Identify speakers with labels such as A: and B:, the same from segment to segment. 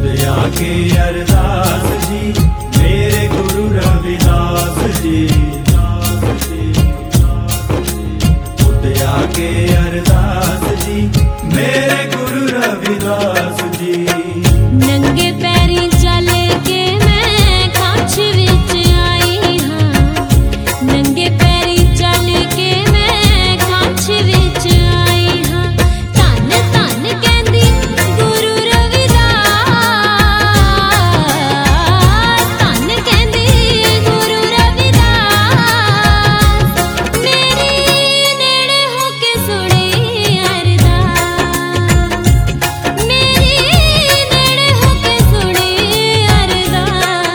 A: आके अरदास जी मेरे गुरु रविदास जी। खुद आके अरदास जी मेरे गुरु रविदास जी।
B: नंगे पैरी चल के मैं काछ विच आई हाँ, नंगे पैरी चल के मैं काछ विच आई हाँ। धन धन कहंदी गुरु रविदास, धन कहंदी गुरु रविदास। मेरी नेड़े होके सुनी अरदास, मेरी नेड़े होके सुनी अरदास।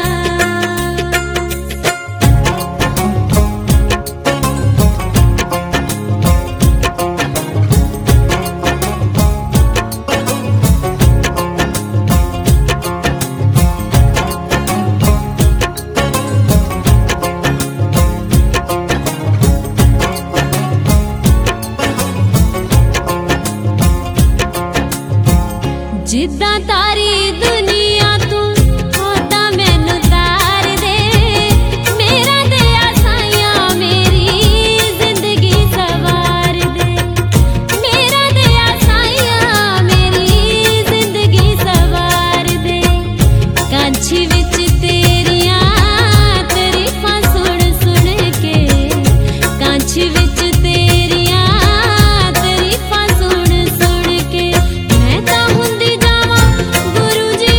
B: जिद्दां तारी दुनिया तू ओदा मैनू तार दे, मेरा दया साइया मेरी जिंदगी सवार दे। मेरा दया साइया मेरी जिंदगी सवार दे। कांछ विच तेरियां तरीफां सुन सुन के, कांछ विच तेरियां तरीफां सुन सुन के मैं तां हुंदी जावां गुरु जी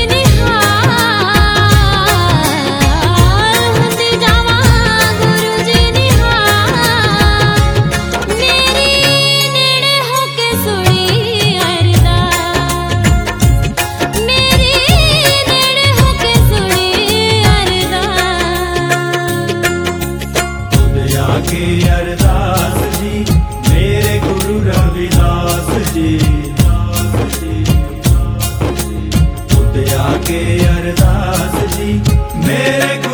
B: निहाल, हुंदी जावां गुरु जी निहाल। मेरी नेड़े होके सुनी अरदास, मेरी नेड़े होके सुनी अरदास।
A: खुद आके अरदास जी मेरे गुरु रविदास जी। खुद आके अरदास जी मेरे